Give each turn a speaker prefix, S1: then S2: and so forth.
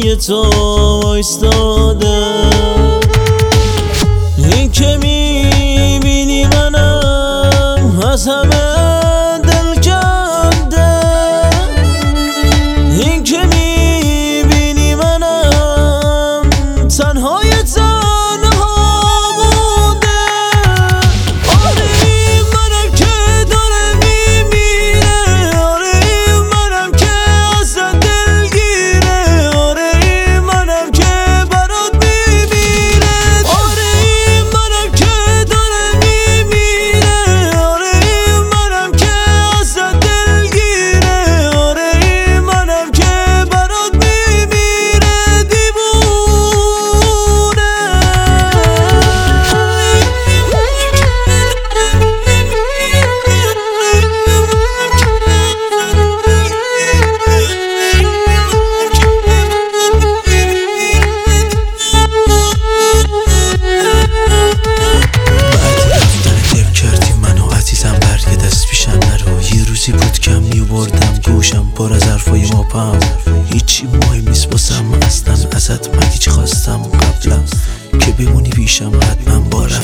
S1: تنهای تو وایستاده. این که میبینی منم از همه دل کنده. این که میبینی منم تنهای تنها مونده. آره منم که داره میمیره، آره منم که اصلا دلگیره، آره منم که برات میمیره، آره منم که داره میمیره، آره منم که اصلا دلگیره، آره منم که برات میمیره دیوونه.
S2: کردی منو عزیزم، برگ دست پیشم نرو. یه روزی بود کم میوردم گوشم پر از حرفای ماپم. هیچی مهم نیست باسم اصلا ازت، من هیچ خواستم قبلا که بمونی پیشم. حتما با